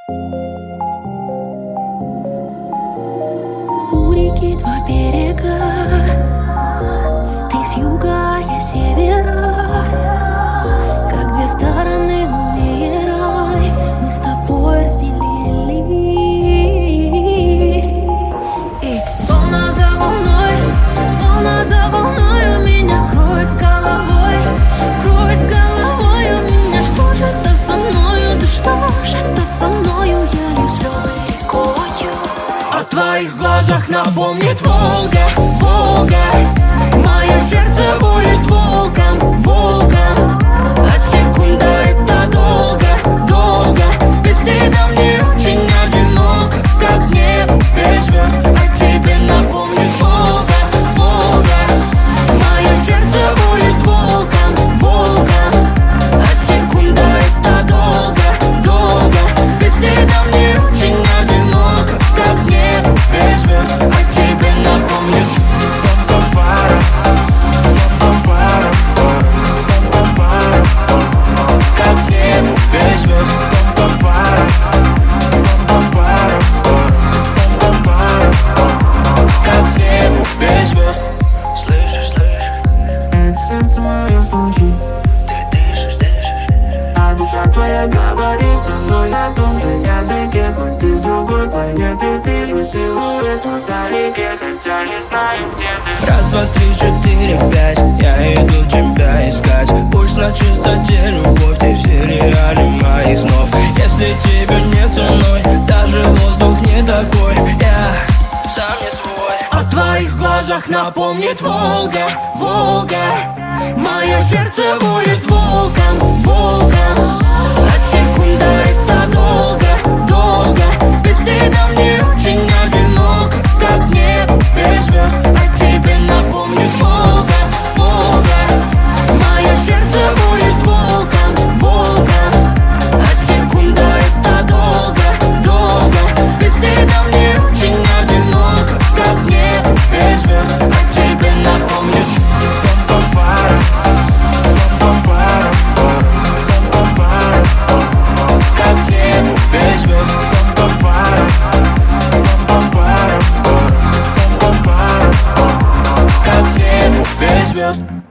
У реки два берега, ты с юга, я с севера, как две стороны веера, мы с тобой разделились. И волна за волною меня кроет с головой, у меня. Что же это со мною, да что же это со мною, я лью слезы рекою. О твоих глазах напомнит Волга, Волга. Мое сердце воет волком, волком. А секунда это долго, долго. Без тебя мне очень одиноко, как небо без звезд. О тебе напомнит Волга, Волга. Мое сердце воет волком, волком. А секунда это долго, долго. Без тебя мне очень одиноко, как небо без звезд. О тебе напомнит. Как небо без звезд. Как небо без звезд. Слышишь, сердце мое стучит, ты дышишь, а душа твоя говорит со мной на том же языке. Хоть ты с другой планеты, вижу силуэт вдалеке, хотя не знаю, где ты. Раз, два, три, четыре, пять, я иду тебя искать. Пульс на чистоте, любовь, ты в сериале моих снов. Если тебя нет со мной, даже воздух не такой, я сам не свой. О твоих глазах напомнит Волга, Волга. Мое сердце воет волком, волком. А секунда это долго, долго. Без тебя мне очень одиноко, как небо без звезд. О тебе напомнит Волга, Волга. Мое сердце воет волком, волком. А секунда это долго, долго. Без тебя мне очень одиноко, как небо без звезд. О тебе напомнит. Как небо без звезд. Как небо без звезд.